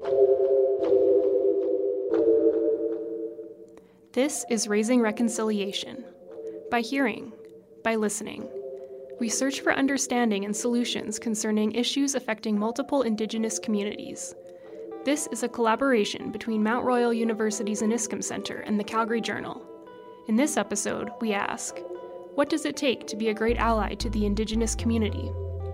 This is Raising Reconciliation. By hearing, by listening, we search for understanding and solutions concerning issues affecting multiple Indigenous communities. This is a collaboration between Mount Royal University's Aniskum Center and the Calgary Journal. In this episode, we ask, what does it take to be a great ally to the Indigenous community?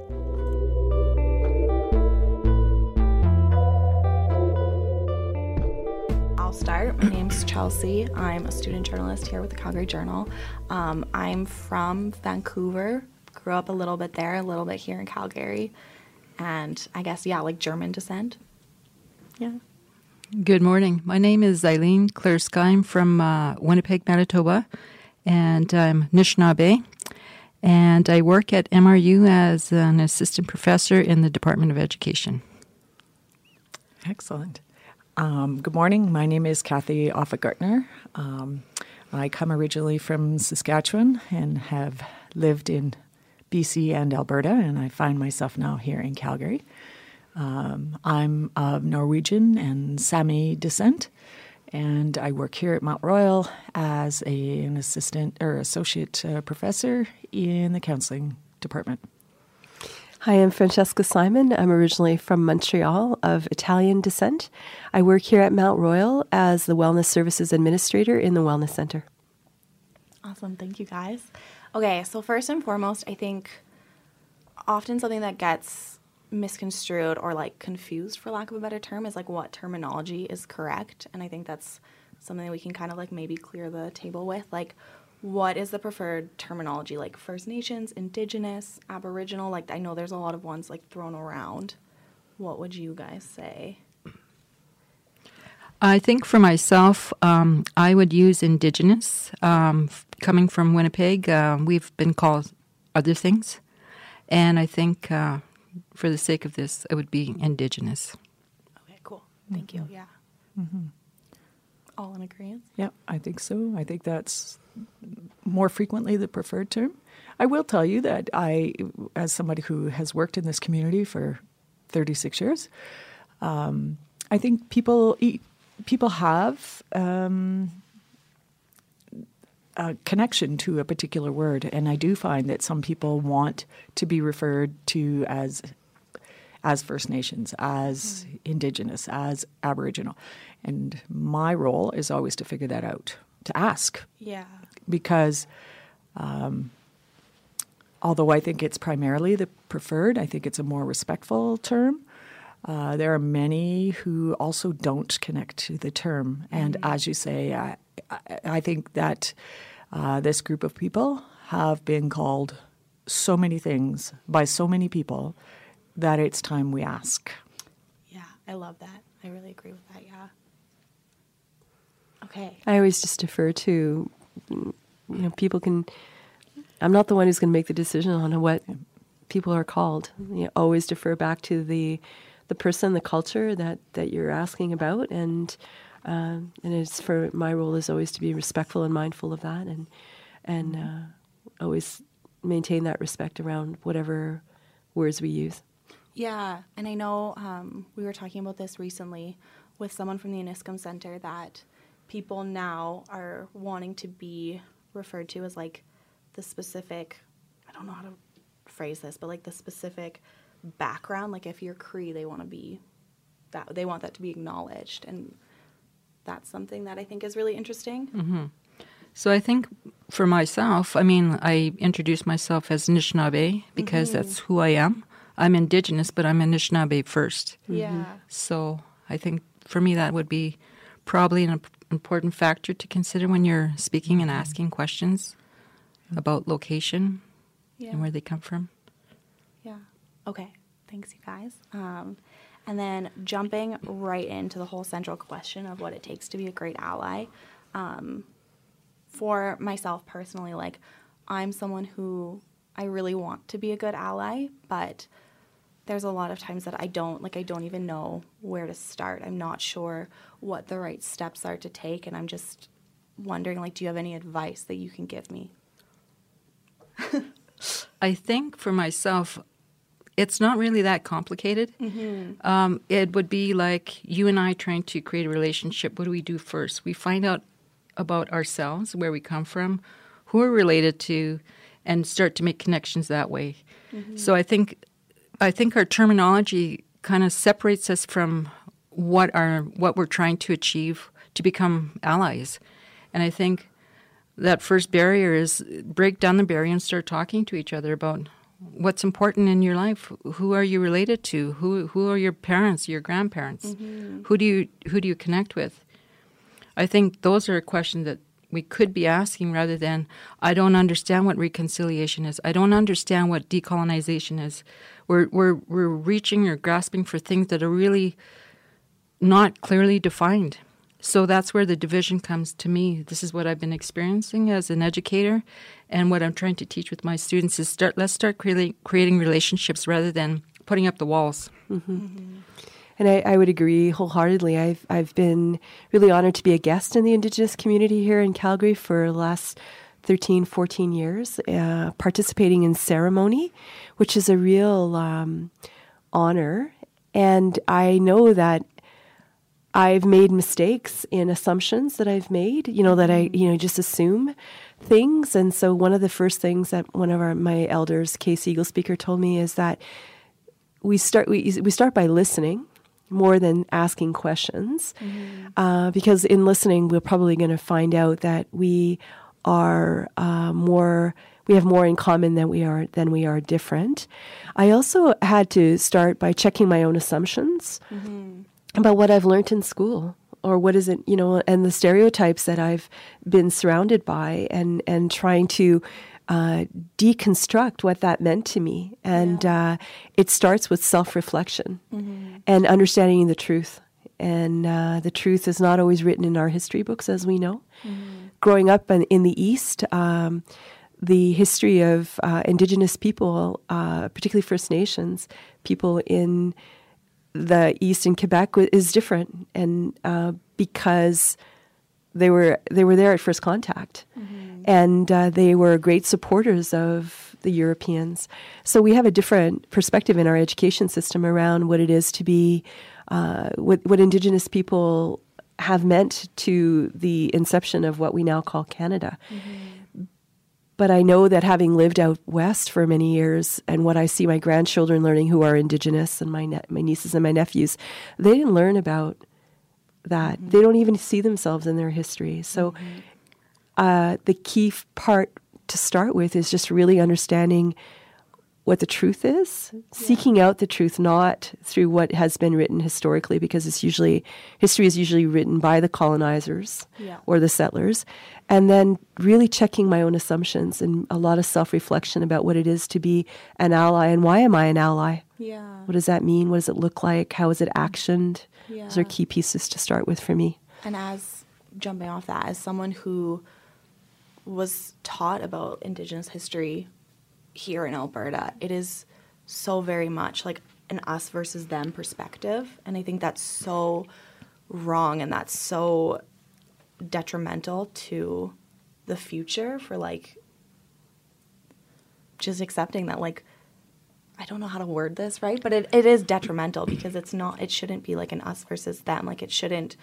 I'll start. My name's Chelsea. I'm a student journalist here with the Calgary Journal. I'm from Vancouver, grew up a little bit there, a little bit here in Calgary, and I guess, like German descent. Yeah. Good morning. My name is Eileen Clarske. I'm from Winnipeg, Manitoba, and I'm Anishinaabe, and I work at MRU as an assistant professor in the Department of Education. Excellent. Good morning. My name is Kathy Offutt-Gartner. I come originally from Saskatchewan and have lived in BC and Alberta, and I find myself now here in Calgary. I'm of Norwegian and Sami descent, and I work here at Mount Royal as an assistant or associate professor in the counseling department. Hi, I'm Francesca Simon. I'm originally from Montreal of Italian descent. I work here at Mount Royal as the Wellness Services Administrator in the Wellness Center. Awesome. Thank you, guys. Okay, so first and foremost, I think often something that gets misconstrued or confused, for lack of a better term, is what terminology is correct. And I think that's something that we can kind of maybe clear the table with. What is the preferred terminology? First Nations, Indigenous, Aboriginal? I know there's a lot of ones thrown around. What would you guys say? I think for myself, I would use Indigenous. Coming from Winnipeg, we've been called other things. And I think for the sake of this, it would be Indigenous. Okay, cool. Thank you. Yeah. Mm-hmm. All in agreement? Yeah, I think so. I think that's more frequently the preferred term. I will tell you that I, as somebody who has worked in this community for 36 years, I think people have a connection to a particular word, and I do find that some people want to be referred to as First Nations, as Indigenous, as Aboriginal. And my role is always to figure that out, to ask. Yeah. Because although I think it's primarily the preferred, I think it's a more respectful term. There are many who also don't connect to the term. And as you say, I think that this group of people have been called so many things by so many people that it's time we ask. Yeah, I love that. I really agree with that, yeah. Okay. I always just defer to, people can, I'm not the one who's going to make the decision on what people are called. Always defer back to the person, the culture that you're asking about, and it's for my role is always to be respectful and mindful of that, and always maintain that respect around whatever words we use. Yeah, and I know we were talking about this recently with someone from the Aniskum Center that people now are wanting to be referred to as the specific, I don't know how to phrase this, but the specific background. If you're Cree, they want that to be acknowledged, and that's something that I think is really interesting. Mm-hmm. So I think for myself, I introduce myself as Anishinaabe because that's who I am. I'm Indigenous, but I'm Anishinaabe first. Yeah. So I think for me that would be probably an important factor to consider when you're speaking and asking questions about location and where they come from. Yeah. Okay. Thanks, you guys. And then jumping right into the whole central question of what it takes to be a great ally. For myself personally, I'm someone who I really want to be a good ally, but there's a lot of times that I don't even know where to start. I'm not sure what the right steps are to take, and I'm just wondering, do you have any advice that you can give me? I think for myself, it's not really that complicated. It would be like you and I trying to create a relationship. What do we do first? We find out about ourselves, where we come from, who we're related to, and start to make connections that way. So I think our terminology kind of separates us from what we're trying to achieve to become allies. And I think that first barrier is break down the barrier and start talking to each other about what's important in your life. Who are you related to? Who are your parents, your grandparents? Who do you connect with? I think those are questions that we could be asking rather than, I don't understand what reconciliation is. I don't understand what decolonization is. We're reaching or grasping for things that are really not clearly defined. So that's where the division comes to me. This is what I've been experiencing as an educator, and what I'm trying to teach with my students is let's start creating relationships rather than putting up the walls. And I would agree wholeheartedly. I've been really honored to be a guest in the Indigenous community here in Calgary for the last 13, 14 years, participating in ceremony, which is a real honor. And I know that I've made mistakes in assumptions that I've made, that I just assume things. And so one of the first things that one of my elders, Case Eagle Speaker, told me is that we start by listening more than asking questions, because in listening, we're probably going to find out that we are we have more in common than we are different. I also had to start by checking my own assumptions about what I've learned in school, or what is it, and the stereotypes that I've been surrounded by, and trying to deconstruct what that meant to me. And it starts with self-reflection and understanding the truth. And the truth is not always written in our history books, as we know. Growing up in the East, the history of Indigenous people, particularly First Nations people in the East in Quebec, is different, and because they were there at first contact, and they were great supporters of the Europeans. So we have a different perspective in our education system around what it is to be what Indigenous people have meant to the inception of what we now call Canada. But I know that having lived out west for many years, and what I see my grandchildren learning who are Indigenous, and my nieces and my nephews, they didn't learn about that. They don't even see themselves in their history. So the key part to start with is just really understanding what the truth is, seeking out the truth, not through what has been written historically, because history is usually written by the colonizers or the settlers, and then really checking my own assumptions and a lot of self-reflection about what it is to be an ally, and why am I an ally? What does that mean? What does it look like? How is it actioned? Those are key pieces to start with for me. And jumping off that, as someone who was taught about Indigenous history here in Alberta, it is so very much like an us versus them perspective. And I think that's so wrong, and that's so detrimental to the future for just accepting that, I don't know how to word this right, but it is detrimental, because it shouldn't be like an us versus them. I think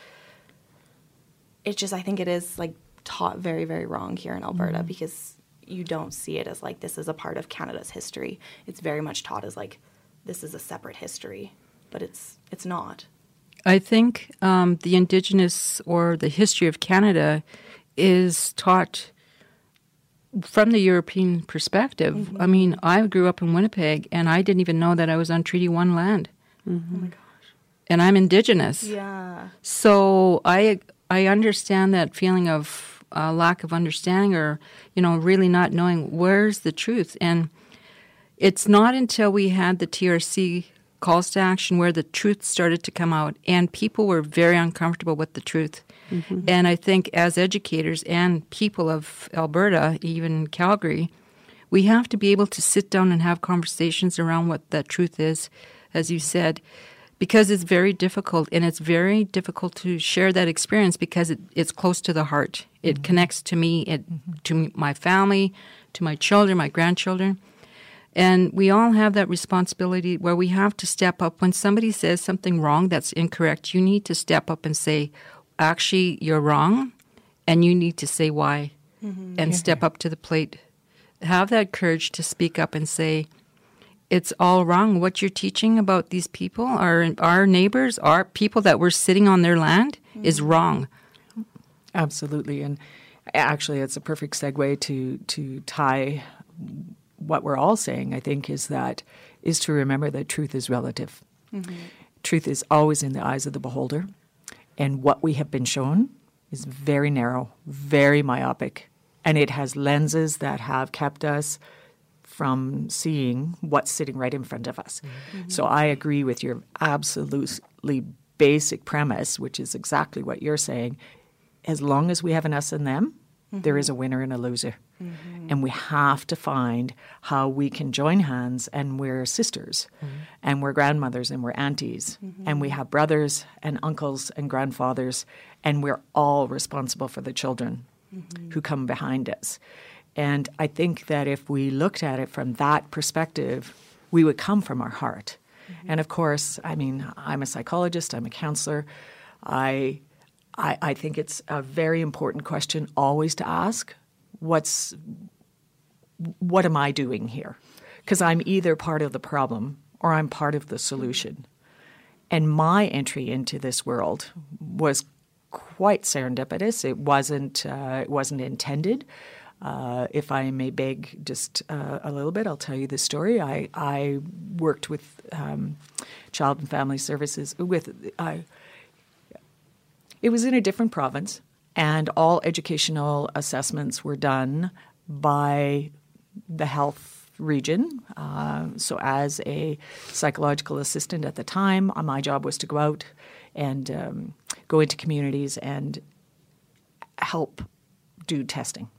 it is taught very, very wrong here in Alberta, because you don't see it as this is a part of Canada's history. It's very much taught as this is a separate history, but it's not. I think the Indigenous, or the history of Canada, is taught from the European perspective. I mean, I grew up in Winnipeg, and I didn't even know that I was on Treaty 1 land. Oh my gosh. And I'm Indigenous. Yeah. So I understand that feeling of lack of understanding, or, really not knowing where's the truth. And it's not until we had the TRC calls to action where the truth started to come out, and people were very uncomfortable with the truth. And I think as educators and people of Alberta, even Calgary, we have to be able to sit down and have conversations around what that truth is, as you said, because it's very difficult, and it's very difficult to share that experience because it's close to the heart. It connects to me, to my family, to my children, my grandchildren. And we all have that responsibility where we have to step up. When somebody says something wrong that's incorrect, you need to step up and say, actually, you're wrong, and you need to say why and step up to the plate. Have that courage to speak up and say, it's all wrong. What you're teaching about these people, our neighbors, our people that we're sitting on their land is wrong. Absolutely. And actually, it's a perfect segue to tie what we're all saying, I think, is to remember that truth is relative. Truth is always in the eyes of the beholder. And what we have been shown is very narrow, very myopic. And it has lenses that have kept us from seeing what's sitting right in front of us. So I agree with your absolutely basic premise, which is exactly what you're saying. As long as we have an us and them, there is a winner and a loser. And we have to find how we can join hands, and we're sisters, and we're grandmothers, and we're aunties, and we have brothers and uncles and grandfathers, and we're all responsible for the children who come behind us. And I think that if we looked at it from that perspective, we would come from our heart. And of course, I mean, I'm a psychologist, I'm a counselor. I think it's a very important question always to ask, what am I doing here? Because I'm either part of the problem or I'm part of the solution. And my entry into this world was quite serendipitous. It wasn't intended. If I may beg just a little bit, I'll tell you the story. I worked with Child and Family Services. It was in a different province, and all educational assessments were done by the health region. So as a psychological assistant at the time, my job was to go out and go into communities and help do testing.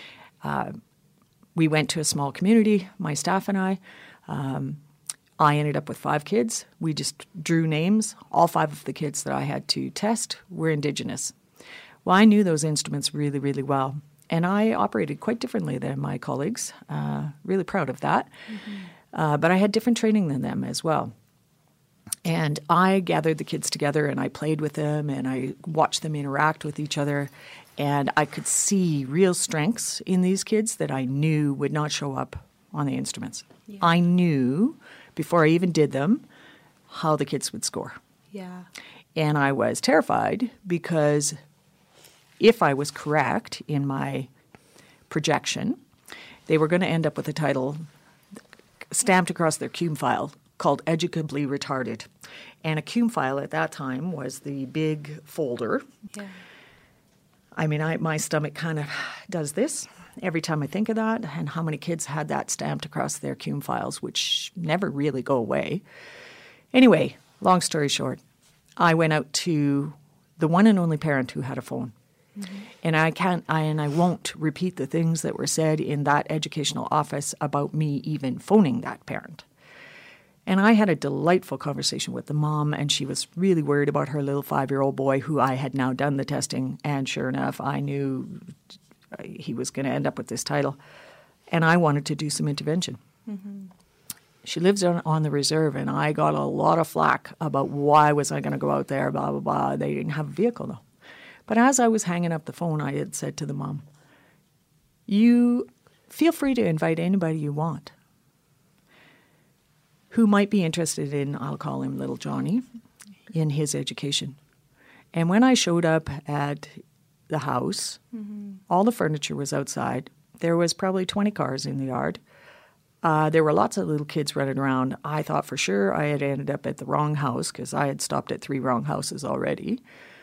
We went to a small community, my staff and I. I ended up with 5 kids. We just drew names. All 5 of the kids that I had to test were Indigenous. Well, I knew those instruments really, really well. And I operated quite differently than my colleagues. Really proud of that. But I had different training than them as well. And I gathered the kids together and I played with them and I watched them interact with each other. And I could see real strengths in these kids that I knew would not show up on the instruments. Yeah. I knew, before I even did them, how the kids would score. Yeah. And I was terrified because if I was correct in my projection, they were going to end up with a title stamped across their CUME file called Educably Retarded. And a CUME file at that time was the big folder. Yeah. I mean, my stomach kind of does this every time I think of that, and how many kids had that stamped across their CUME files, which never really go away. Anyway, long story short, I went out to the one and only parent who had a phone. And I won't repeat the things that were said in that educational office about me even phoning that parent. And I had a delightful conversation with the mom, and she was really worried about her little 5-year-old boy who I had now done the testing. And sure enough, I knew he was going to end up with this title. And I wanted to do some intervention. She lives on the reserve, and I got a lot of flack about why was I going to go out there, blah, blah, blah. They didn't have a vehicle, though. But as I was hanging up the phone, I had said to the mom, you feel free to invite anybody you want who might be interested in, I'll call him Little Johnny, in his education. And when I showed up at the house, all the furniture was outside. There was probably 20 cars in the yard. There were lots of little kids running around. I thought for sure I had ended up at the wrong house because I had stopped at 3 wrong houses already.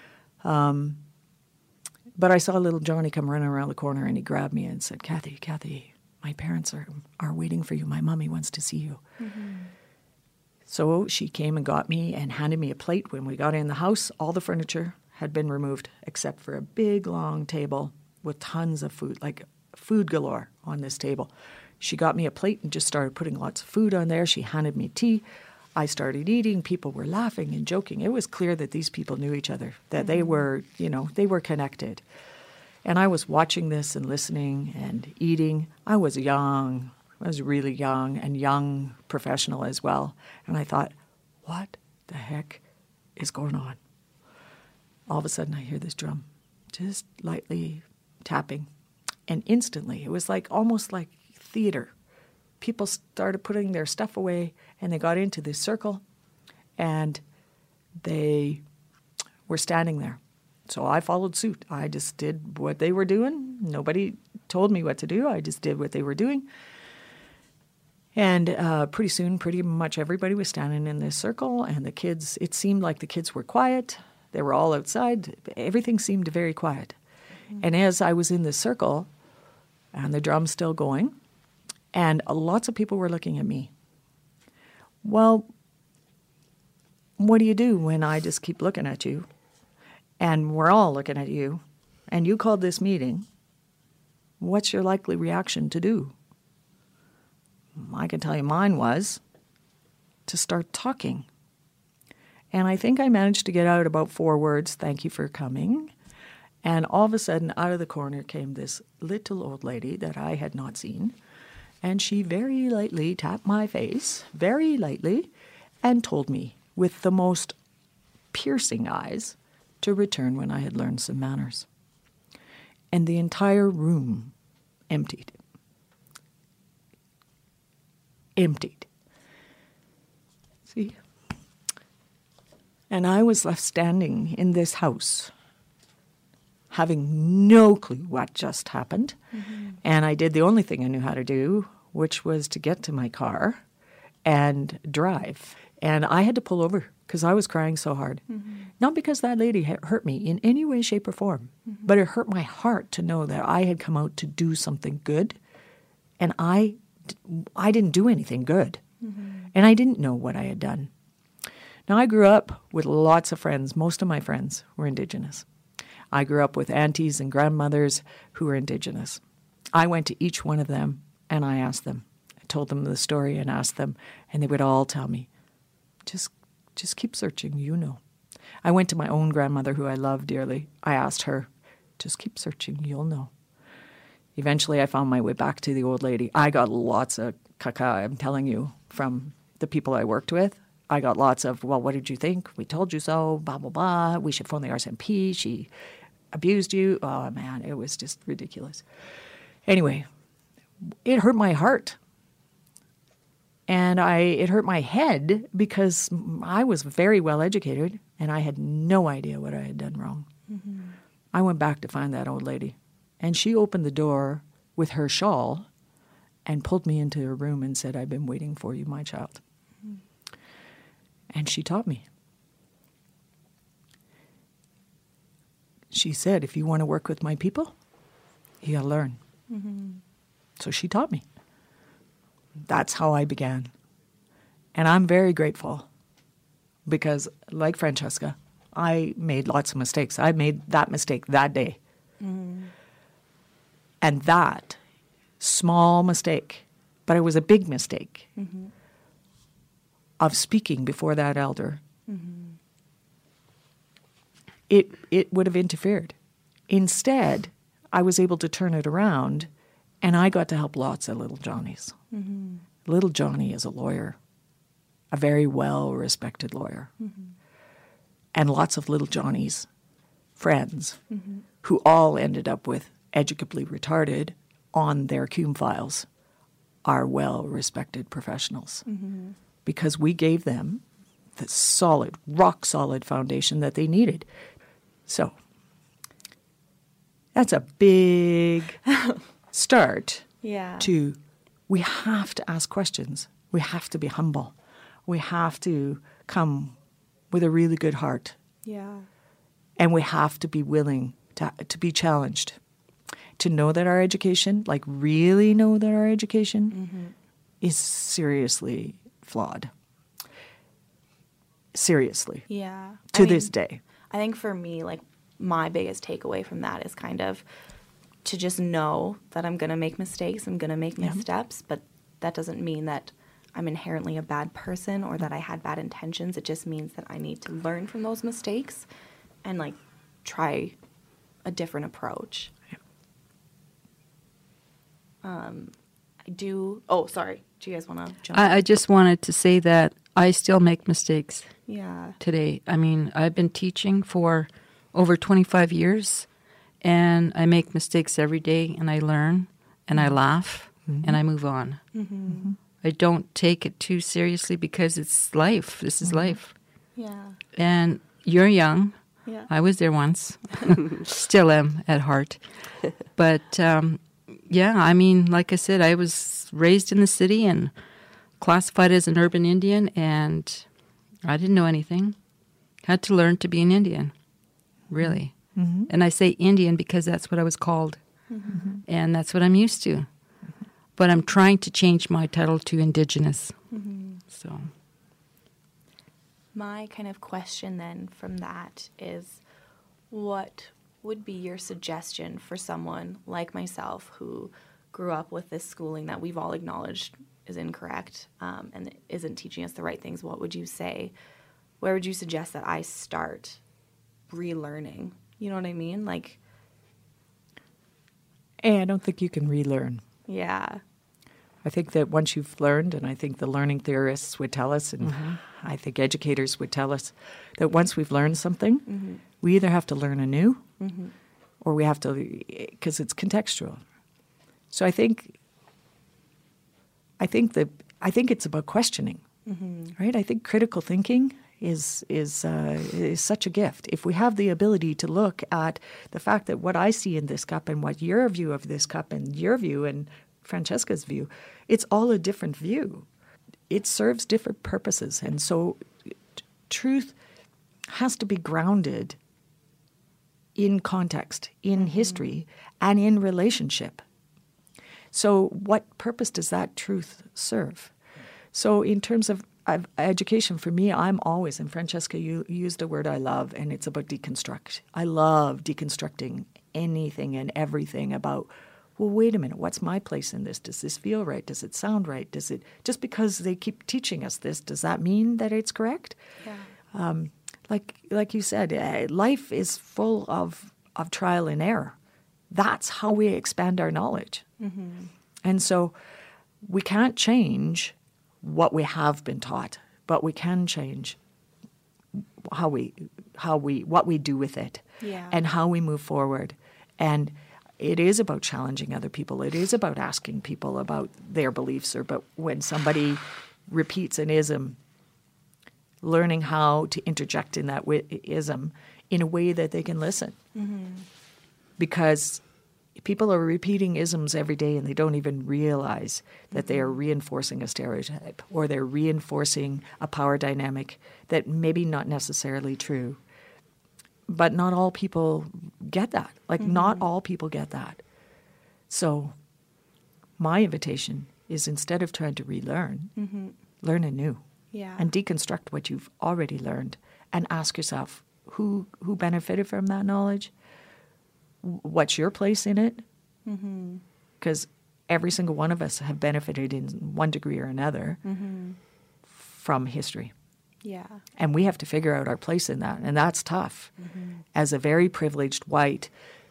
But I saw little Johnny come running around the corner, and he grabbed me and said, Kathy, my parents are waiting for you. My mommy wants to see you. So she came and got me and handed me a plate. When we got in the house, all the furniture had been removed except for a big, long table with tons of food, like food galore on this table. She got me a plate and just started putting lots of food on there. She handed me tea. I started eating. People were laughing and joking. It was clear that these people knew each other, that they were, they were connected. And I was watching this and listening and eating. I was young. I was really young professional as well. And I thought, what the heck is going on? All of a sudden I hear this drum just lightly tapping. And instantly, it was like almost like theater. People started putting their stuff away and they got into this circle and they were standing there. So I followed suit. I just did what they were doing. Nobody told me what to do. I just did what they were doing. And pretty soon, pretty much everybody was standing in this circle, and the kids, it seemed like the kids were quiet. They were all outside. Everything seemed very quiet. Mm-hmm. And as I was in this circle, and the drum's still going, and lots of people were looking at me. Well, what do you do when I just keep looking at you? And we're all looking at you, and you called this meeting. What's your likely reaction to do? I can tell you mine was to start talking. And I think I managed to get out about 4 words, thank you for coming. And all of a sudden, out of the corner came this little old lady that I had not seen. And she very lightly tapped my face, very lightly, and told me with the most piercing eyes to return when I had learned some manners. And the entire room emptied. Emptied. See? And I was left standing in this house, having no clue what just happened. Mm-hmm. And I did the only thing I knew how to do, which was to get to my car and drive. And I had to pull over because I was crying so hard. Mm-hmm. Not because that lady hurt me in any way, shape, or form, mm-hmm. but it hurt my heart to know that I had come out to do something good, and I didn't do anything good, mm-hmm. and I didn't know what I had done. Now, I grew up with lots of friends. Most of my friends were Indigenous. I grew up with aunties and grandmothers who were Indigenous. I went to each one of them, and I asked them. I told them the story and asked them, and they would all tell me, just keep searching, you know. I went to my own grandmother, who I love dearly. I asked her, just keep searching, you'll know. Eventually, I found my way back to the old lady. I got lots of caca, I'm telling you, from the people I worked with. I got lots of, well, what did you think? We told you so, blah, blah, blah. We should phone the RCMP. She abused you. Oh, man, it was just ridiculous. Anyway, it hurt my heart. And it hurt my head because I was very well educated and I had no idea what I had done wrong. Mm-hmm. I went back to find that old lady. And she opened the door with her shawl and pulled me into her room and said, I've been waiting for you, my child. Mm-hmm. And she taught me. She said, if you want to work with my people, you gotta learn. Mm-hmm. So she taught me. That's how I began. And I'm very grateful because, like Francesca, I made lots of mistakes. I made that mistake that day. Mm. And that small mistake, but it was a big mistake, mm-hmm. of speaking before that elder, mm-hmm. it would have interfered. Instead, I was able to turn it around, and I got to help lots of little Johnnies. Mm-hmm. Little Johnny is a lawyer, a very well-respected lawyer. Mm-hmm. And lots of little Johnny's friends, mm-hmm. who all ended up with educably retarded on their CUME files, are well-respected professionals. Mm-hmm. Because we gave them the solid, rock-solid foundation that they needed. So that's a big start. Yeah. We have to ask questions. We have to be humble. We have to come with a really good heart. Yeah. And we have to be willing to be challenged. To know that our education, like really know that our education, mm-hmm. is seriously flawed. Seriously. Yeah. To this day. I think for me, like, my biggest takeaway from that is kind of to just know that I'm going to make mistakes, I'm going to make missteps, but that doesn't mean that I'm inherently a bad person or that I had bad intentions. It just means that I need to learn from those mistakes and, like, try a different approach. Yeah. Oh, sorry. Do you guys want to jump I just wanted to say that I still make mistakes Yeah. today. I mean, I've been teaching for over 25 years, and I make mistakes every day, and I learn, and I laugh, and I move on. I don't take it too seriously because it's life. This is life. Yeah. And you're young. Yeah. I was there once. Still am at heart. But, yeah, I mean, like I said, I was raised in the city and classified as an urban Indian, and I didn't know anything. Had to learn to be an Indian, really. And I say Indian because that's what I was called. And that's what I'm used to. But I'm trying to change my title to Indigenous. So, My kind of question then from that is, what would be your suggestion for someone like myself who grew up with this schooling that we've all acknowledged is incorrect and isn't teaching us the right things? What would you say? Where would you suggest that I start relearning? You know what I mean? Like, And I don't think you can relearn. yeah. I think that once you've learned, and I think the learning theorists would tell us, and I think educators would tell us, that once we've learned something, we either have to learn anew or we have to, because it's contextual. So I think it's about questioning, right? I think critical thinking is such a gift. If we have the ability to look at the fact that what I see in this cup and what your view of this cup and your view and Francesca's view, it's all a different view. It serves different purposes. And so truth has to be grounded in context, in history, and in relationship. So what purpose does that truth serve? So in terms of education, for me, I'm always, and Francesca, you used a word I love, and it's about deconstruct. I love deconstructing anything and everything about, well, wait a minute, what's my place in this? Does this feel right? Does it sound right? Does it, just because they keep teaching us this, does that mean that it's correct? Yeah. Like you said, life is full of trial and error. That's how we expand our knowledge. And so we can't change what we have been taught, but we can change what we do with it, Yeah. and how we move forward. And it is about challenging other people. It is about asking people about their beliefs, or but when somebody repeats an ism, learning how to interject in that ism in a way that they can listen. Because people are repeating isms every day and they don't even realize that they are reinforcing a stereotype, or they're reinforcing a power dynamic that maybe not necessarily true. But not all people get that. Like, not all people get that. So my invitation is, instead of trying to relearn, learn anew. Yeah. And deconstruct what you've already learned, and ask yourself, who benefited from that knowledge? What's your place in it? Because every single one of us have benefited in one degree or another from history. Yeah. And we have to figure out our place in that. And that's tough. As a very privileged, white,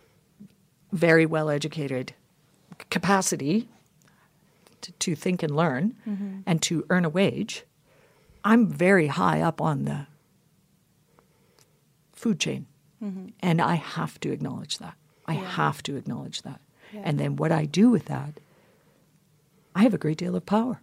very well-educated capacity to think and learn and to earn a wage, I'm very high up on the food chain. And I have to acknowledge that. I have to acknowledge that. Yeah. And then what I do with that, I have a great deal of power.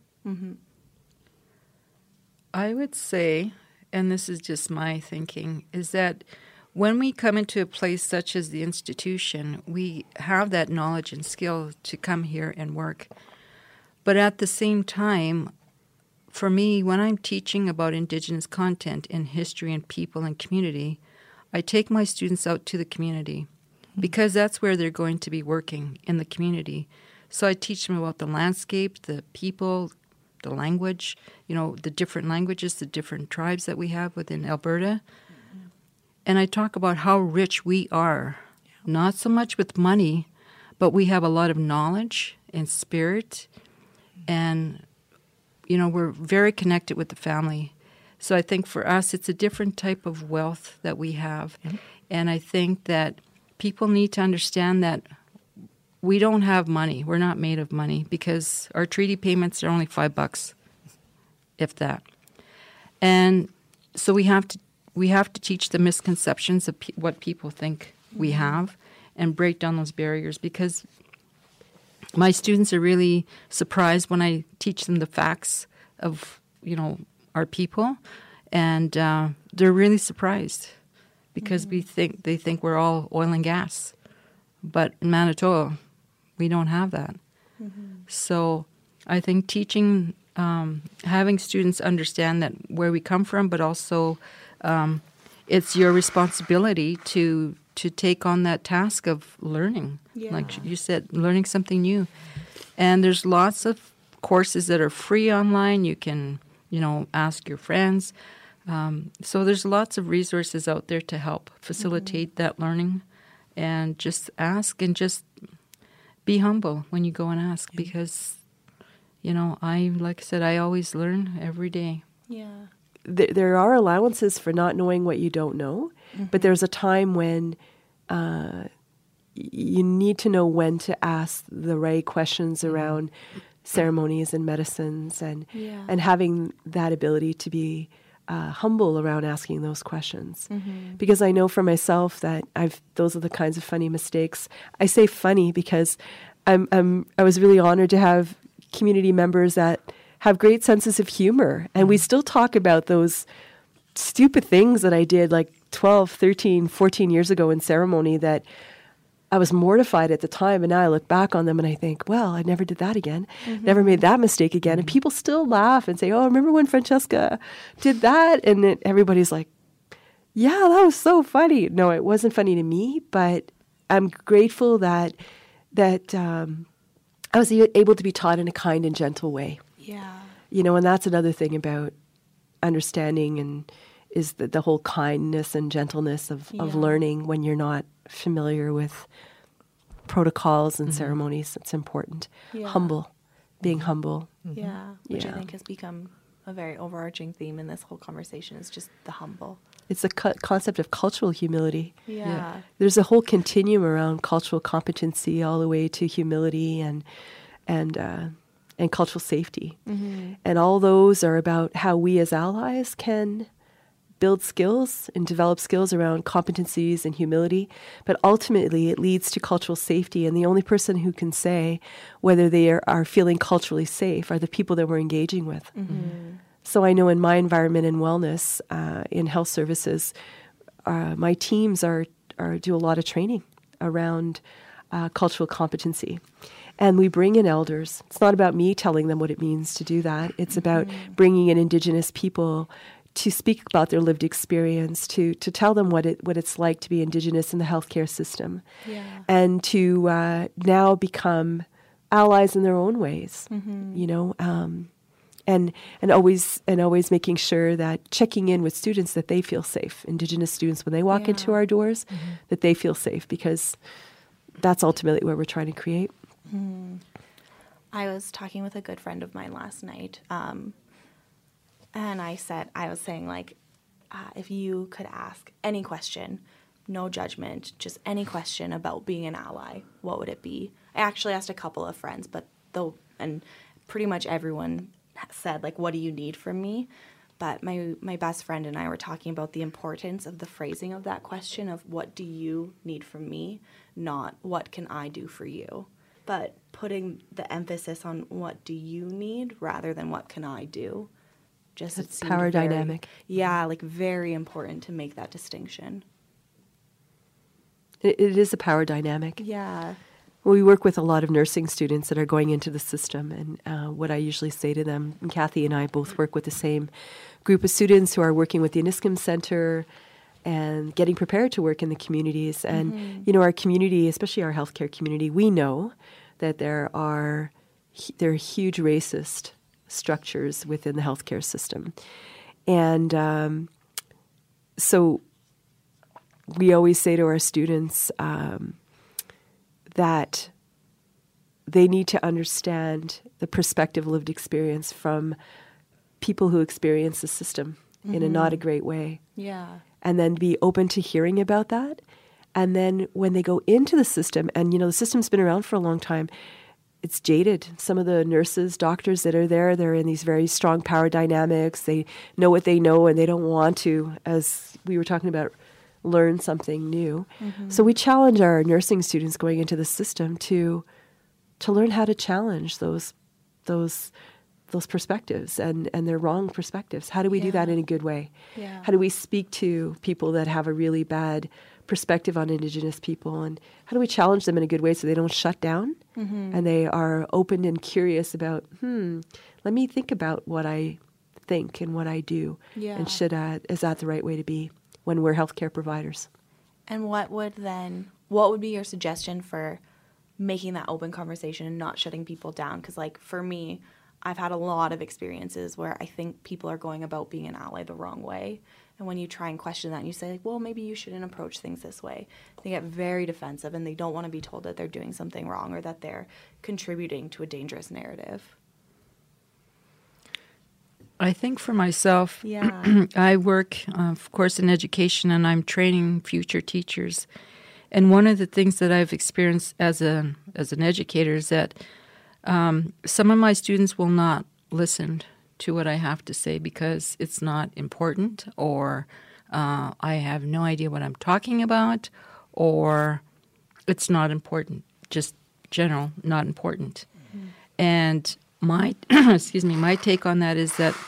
I would say, and this is just my thinking, is that when we come into a place such as the institution, we have that knowledge and skill to come here and work. But at the same time, for me, when I'm teaching about Indigenous content in history and people and community, I take my students out to the community because that's where they're going to be working, in the community. So I teach them about the landscape, the people, the language, the different languages, the different tribes that we have within Alberta. And I talk about how rich we are, not so much with money, but we have a lot of knowledge and spirit, and, we're very connected with the family. So I think for us, it's a different type of wealth that we have. And I think that people need to understand that we don't have money. We're not made of money because our treaty payments are only $5, if that. And so we have to teach the misconceptions of what people think we have and break down those barriers, because my students are really surprised when I teach them the facts of, our people, and they're really surprised because they think we're all oil and gas. But in Manitoba, we don't have that. So I think teaching, having students understand that where we come from, but also it's your responsibility to take on that task of learning. Yeah. Like you said, learning something new. And there's lots of courses that are free online. You can, ask your friends. So there's lots of resources out there to help facilitate that learning. And just ask and just be humble when you go and ask, because, like I said, I always learn every day. Yeah. There are allowances for not knowing what you don't know, but there's a time when you need to know when to ask the right questions around ceremonies and medicines, and having that ability to be humble around asking those questions. Because I know for myself that those are the kinds of funny mistakes. I say funny because I was really honored to have community members that have great senses of humor, and we still talk about those stupid things that I did like 12, 13, 14 years ago in ceremony that I was mortified at the time, and now I look back on them and I think, well, I never did that again, never made that mistake again. And people still laugh and say, oh, remember when Francesca did that? And everybody's like, yeah, that was so funny. No, it wasn't funny to me, but I'm grateful that I was able to be taught in a kind and gentle way. Yeah. And that's another thing about understanding, and is the whole kindness and gentleness of learning when you're not familiar with protocols and ceremonies. It's important. Yeah. Being humble. Yeah, which I think has become a very overarching theme in this whole conversation, is just the humble. It's the concept of cultural humility. Yeah. There's a whole continuum around cultural competency all the way to humility and cultural safety. And all those are about how we as allies can build skills and develop skills around competencies and humility. But ultimately, it leads to cultural safety. And the only person who can say whether they are feeling culturally safe are the people that we're engaging with. So I know in my environment in wellness, in health services, my teams do a lot of training around cultural competency. And we bring in elders. It's not about me telling them what it means to do that. It's about bringing in Indigenous people to speak about their lived experience, to tell them what it's like to be Indigenous in the healthcare system, and to now become allies in their own ways, and always making sure that checking in with students that they feel safe, Indigenous students when they walk into our doors, that they feel safe, because that's ultimately what we're trying to create. I was talking with a good friend of mine last night, and I was saying, like, if you could ask any question, no judgment, just any question about being an ally, what would it be? I actually asked a couple of friends, and pretty much everyone said, like, what do you need from me? But my best friend and I were talking about the importance of the phrasing of that question of what do you need from me, not what can I do for you, but putting the emphasis on what do you need rather than what can I do. Just it's power dynamic. Yeah, like very important to make that distinction. It is a power dynamic. Yeah. We work with a lot of nursing students that are going into the system, and what I usually say to them, and Kathy and I both work with the same group of students who are working with the Aniskum Center and getting prepared to work in the communities. And, our community, especially our healthcare community, we know that there are huge racist structures within the healthcare system. And so we always say to our students that they need to understand the perspective, lived experience from people who experience the system in a not a great way. Yeah. And then be open to hearing about that And then when they go into the system, and the system's been around for a long time, it's jaded. Some of the nurses, doctors that are there, they're in these very strong power dynamics. They know what they know, and they don't want to, as we were talking about, learn something new. So we challenge our nursing students going into the system to learn how to challenge those perspectives and their wrong perspectives. How do we do that in a good way? Yeah. How do we speak to people that have a really bad perspective on Indigenous people, and how do we challenge them in a good way so they don't shut down and they are open and curious about, let me think about what I think and what I do, and is that the right way to be when we're healthcare providers? And what would be your suggestion for making that open conversation and not shutting people down? Because like for me, I've had a lot of experiences where I think people are going about being an ally the wrong way. And when you try and question that and you say, like, well, maybe you shouldn't approach things this way, they get very defensive and they don't want to be told that they're doing something wrong or that they're contributing to a dangerous narrative. I think for myself, Yeah. I work, of course, in education, and I'm training future teachers. And one of the things that I've experienced as an educator is that some of my students will not listen to what I have to say because it's not important, or I have no idea what I'm talking about, or it's not important, just general, not important. And my my take on that is that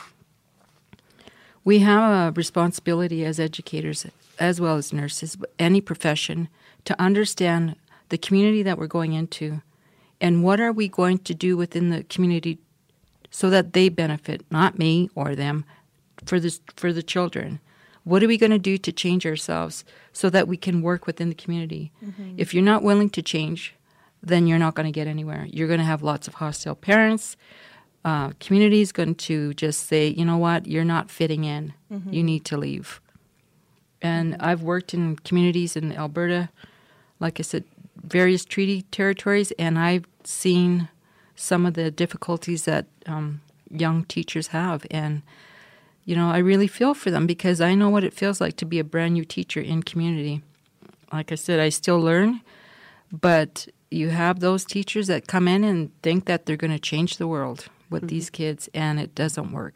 we have a responsibility as educators, as well as nurses, any profession, to understand the community that we're going into and what are we going to do within the community so that they benefit, not me or them, for the children. What are we going to do to change ourselves so that we can work within the community? If you're not willing to change, then you're not going to get anywhere. You're going to have lots of hostile parents. Community is going to just say, you know what, you're not fitting in. You need to leave. And I've worked in communities in Alberta, like I said, various treaty territories, and I've seen some of the difficulties that young teachers have. And, I really feel for them because I know what it feels like to be a brand new teacher in community. Like I said, I still learn, but you have those teachers that come in and think that they're going to change the world with these kids, and it doesn't work.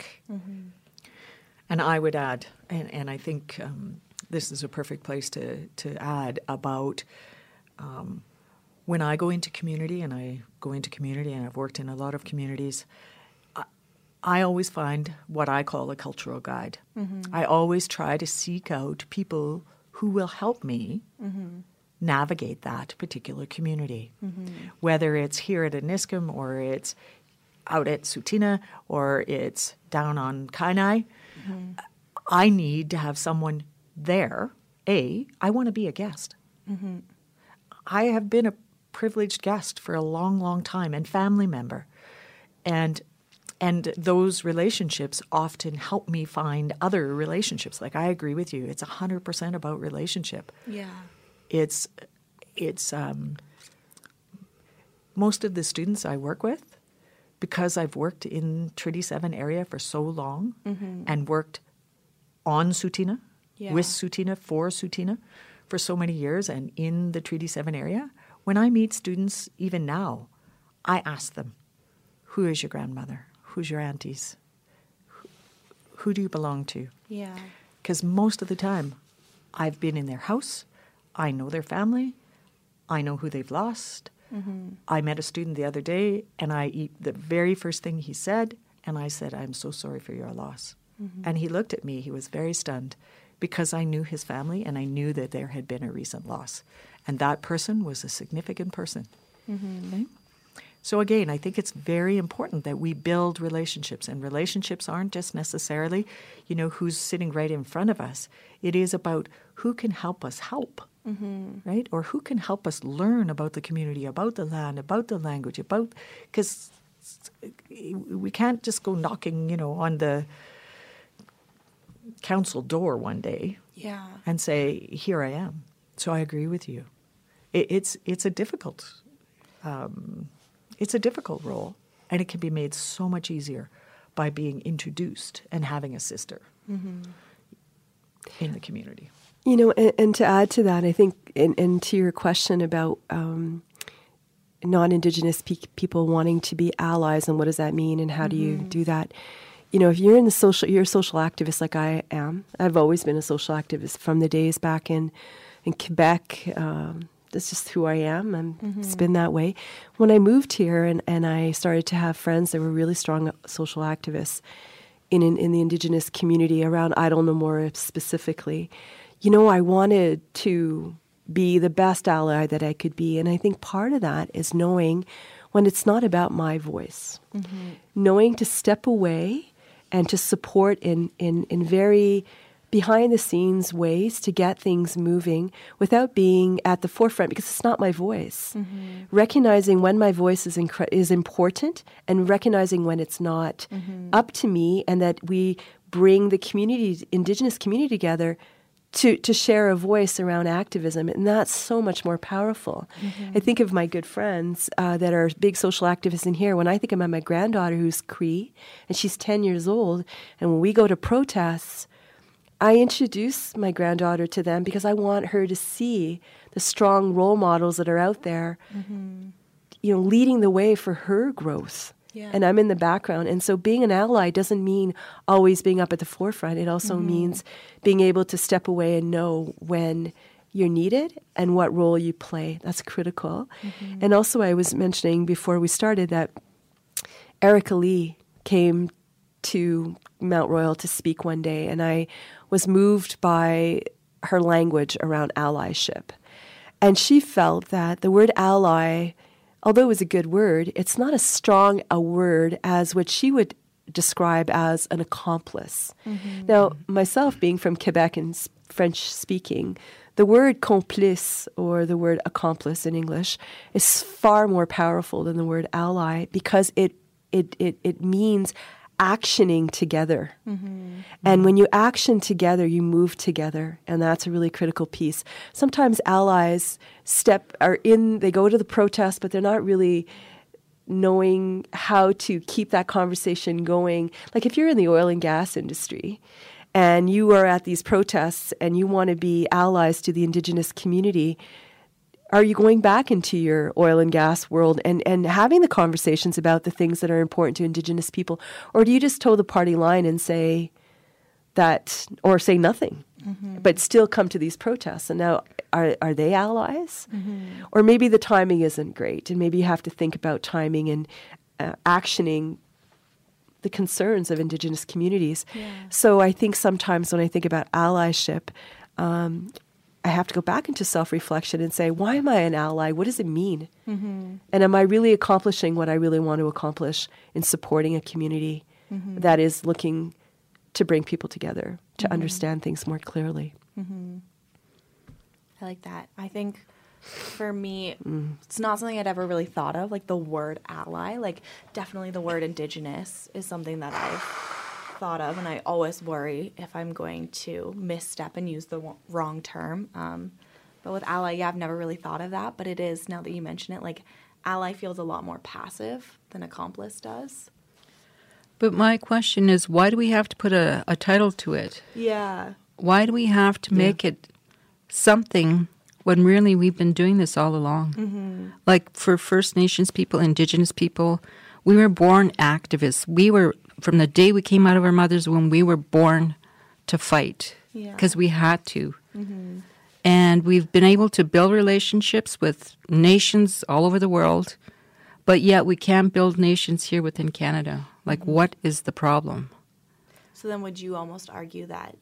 And I would add, and I think this is a perfect place to add about when I go into community, and I've worked in a lot of communities, I always find what I call a cultural guide. I always try to seek out people who will help me navigate that particular community, whether it's here at Aniskum or it's out at Tsuut'ina or it's down on Kainai. I need to have someone there. I want to be a guest. I have been a privileged guest for a long, long time and family member. And those relationships often help me find other relationships. Like, I agree with you. It's 100% about relationship. Yeah. It's most of the students I work with, because I've worked in Treaty 7 area for so long and worked on Tsuut'ina, with Tsuut'ina, for Tsuut'ina for so many years and in the Treaty 7 area, when I meet students even now, I ask them, who is your grandmother? Who's your aunties? Who do you belong to? Yeah. Because most of the time, I've been in their house, I know their family, I know who they've lost. I met a student the other day, and the very first thing he said, and I said, I'm so sorry for your loss. And he looked at me, he was very stunned, because I knew his family, and I knew that there had been a recent loss. And that person was a significant person. Okay? So again, I think it's very important that we build relationships, and relationships aren't just necessarily, who's sitting right in front of us. It is about who can help us help, right? Or who can help us learn about the community, about the land, about the language, because we can't just go knocking, on the council door one day and say, here I am. So I agree with you. It's a difficult role, and it can be made so much easier by being introduced and having a sister. in the community. You know, and to add to that, I think, and to your question about non-Indigenous people wanting to be allies, and what does that mean, and how do you do that? You know, if you're you're a social activist like I am. I've always been a social activist from the days back in Quebec. That's just who I am. It's been that way. When I moved here and I started to have friends that were really strong social activists in the Indigenous community around Idle No More specifically, you know, I wanted to be the best ally that I could be. And I think part of that is knowing when it's not about my voice, knowing to step away and to support in very behind the scenes ways to get things moving without being at the forefront, because it's not my voice. Recognizing when my voice is important and recognizing when it's not up to me, and that we bring the Indigenous community together to share a voice around activism, and that's so much more powerful. I think of my good friends that are big social activists in here. When I think about my granddaughter who's Cree, and she's 10 years old, and when we go to protests, I introduce my granddaughter to them because I want her to see the strong role models that are out there, you know, leading the way for her growth. Yeah. And I'm in the background. And so being an ally doesn't mean always being up at the forefront. It also means being able to step away and know when you're needed and what role you play. That's critical. And also, I was mentioning before we started that Erica Lee came to Mount Royal to speak one day, and I was moved by her language around allyship. And she felt that the word ally, although it was a good word, it's not as strong a word as what she would describe as an accomplice. Now, myself being from Quebec and French speaking, the word complice, or the word accomplice in English, is far more powerful than the word ally, because it means actioning together. And when you action together, you move together. And that's a really critical piece. Sometimes allies they go to the protest, but they're not really knowing how to keep that conversation going. Like if you're in the oil and gas industry and you are at these protests and you want to be allies to the Indigenous community, are you going back into your oil and gas world and having the conversations about the things that are important to Indigenous people? Or do you just toe the party line and say that, or say nothing, but still come to these protests? And now, are they allies? Or maybe the timing isn't great, and maybe you have to think about timing and actioning the concerns of Indigenous communities. So I think sometimes when I think about allyship, I have to go back into self-reflection and say, why am I an ally? What does it mean? And am I really accomplishing what I really want to accomplish in supporting a community that is looking to bring people together, to understand things more clearly? I like that. I think for me, it's not something I'd ever really thought of, like the word ally. Like definitely the word Indigenous is something that I've thought of, and I always worry if I'm going to misstep and use the wrong term. But with ally, yeah, I've never really thought of that, but it is, now that you mention it, like ally feels a lot more passive than accomplice does. But my question is, why do we have to put a title to it? Yeah. Why do we have to make it something when really we've been doing this all along? Like for First Nations people, Indigenous people, we were born activists. We were, from the day we came out of our mother's womb, we were born to fight because we had to. And we've been able to build relationships with nations all over the world, but yet we can't build nations here within Canada. Like, what is the problem? So then would you almost argue that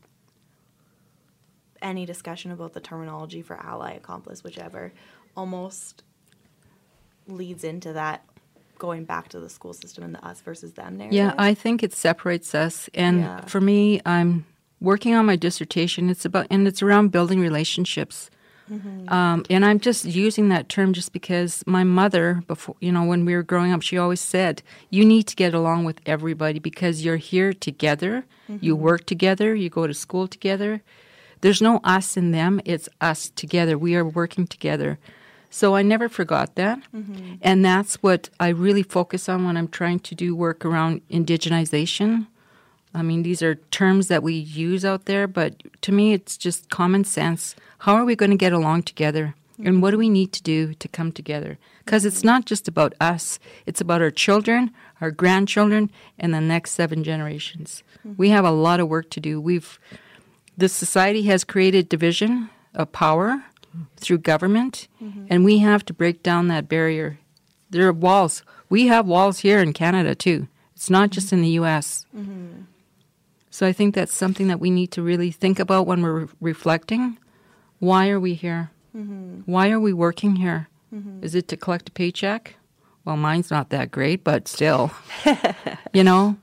any discussion about the terminology for ally, accomplice, whichever, almost leads into that going back to the school system and the us versus them narrative? Yeah, I think it separates us. And for me, I'm working on my dissertation. It's around building relationships. And I'm just using that term just because my mother, before, when we were growing up, she always said, you need to get along with everybody because you're here together. You work together. You go to school together. There's no us and them. It's us together. We are working together. So I never forgot that. And that's what I really focus on when I'm trying to do work around indigenization, I mean, these are terms that we use out there, but to me, it's just common sense. How are we going to get along together? And what do we need to do to come together? Because it's not just about us. It's about our children, our grandchildren, and the next 7 generations. We have a lot of work to do. This society has created division of power through government, and we have to break down that barrier. There are walls. We have walls here in Canada, too. It's not just in the U.S. So I think that's something that we need to really think about when we're reflecting. Why are we here? Why are we working here? Is it to collect a paycheck? Well, mine's not that great, but still, you know.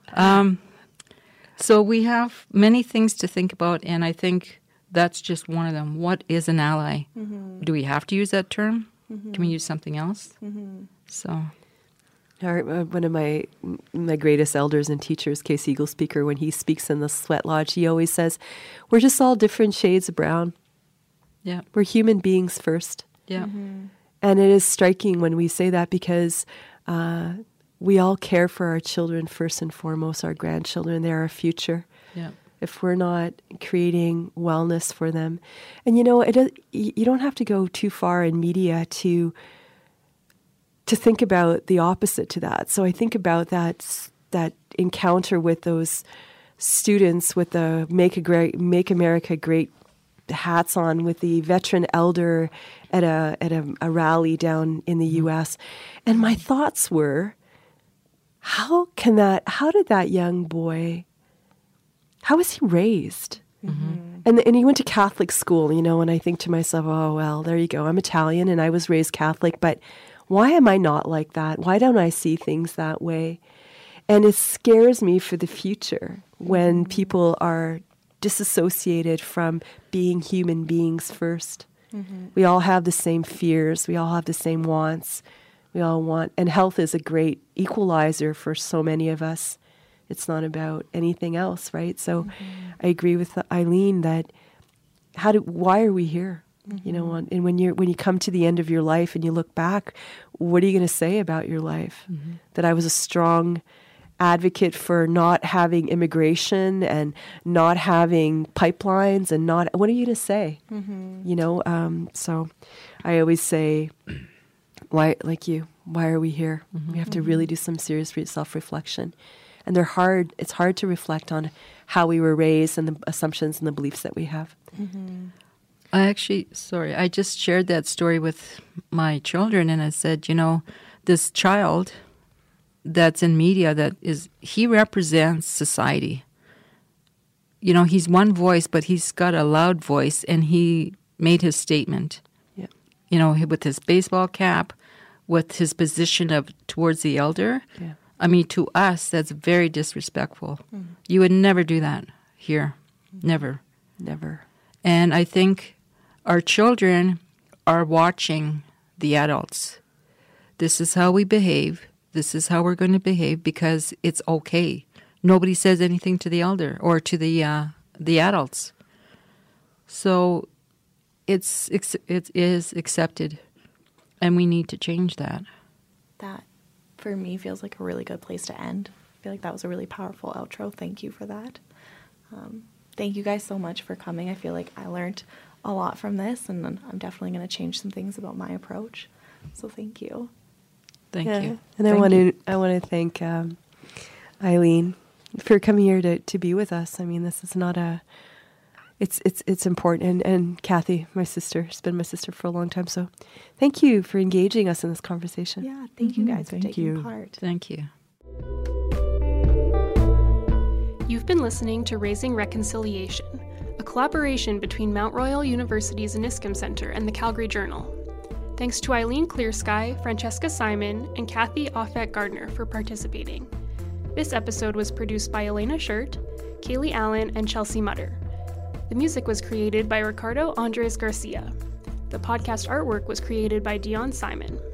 So we have many things to think about, and I think that's just one of them. What is an ally? Do we have to use that term? Can we use something else? So, one of my greatest elders and teachers, Case Eagle Speaker, when he speaks in the Sweat Lodge, he always says, "We're just all different shades of brown. yeah, We're human beings first." yeah, And it is striking when we say that because we all care for our children first and foremost, our grandchildren. They're our future. yeah. If we're not creating wellness for them. And you know, you don't have to go too far in media to think about the opposite to that. So I think about that encounter with those students with the Make America Great hats on, with the veteran elder at a rally down in the U.S. And my thoughts were, how did that young boy, how was he raised? And he went to Catholic school, you know, and I think to myself, oh, well, there you go. I'm Italian and I was raised Catholic, but why am I not like that? Why don't I see things that way? And it scares me for the future when people are disassociated from being human beings first. We all have the same fears. We all have the same wants. We all want, and health is a great equalizer for so many of us. It's not about anything else, right? So I agree with Eileen that why are we here? You know, and when you come to the end of your life and you look back, what are you going to say about your life? That I was a strong advocate for not having immigration and not having pipelines and not, what are you to say? You know, so I always say, why are we here? We have to really do some serious self-reflection. And it's hard to reflect on how we were raised and the assumptions and the beliefs that we have. I just shared that story with my children, and I said, you know, this child that's in media, he represents society. You know, he's one voice, but he's got a loud voice, and he made his statement. Yeah. You know, with his baseball cap, with his position towards the elder. Yeah. I mean, to us, that's very disrespectful. You would never do that here. Never. Never. And I think our children are watching the adults. This is how we behave. This is how we're going to behave because it's okay. Nobody says anything to the elder or to the adults. So it is accepted, and we need to change that. That, for me, feels like a really good place to end. I feel like that was a really powerful outro. Thank you for that. Thank you guys so much for coming. I feel like I learned a lot from this, and I'm definitely going to change some things about my approach. So thank you. Thank you. And I want to thank Eileen for coming here to be with us. I mean, this is not it's important. And Kathy, my sister, has been my sister for a long time. So thank you for engaging us in this conversation. Yeah, thank you guys for taking part. Thank you. You've been listening to Raising Reconciliation, a collaboration between Mount Royal University's Niskum Center and the Calgary Journal. Thanks to Eileen Clearsky, Francesca Simon, and Kathy Offet-Gardner for participating. This episode was produced by Elena Schurt, Kaylee Allen, and Chelsea Mutter. The music was created by Ricardo Andres Garcia. The podcast artwork was created by Dion Simon.